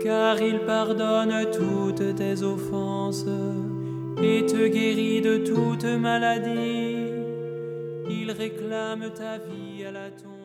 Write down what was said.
car il pardonne toutes tes offenses et te guérit de toute maladie. Il réclame ta vie à la tombe.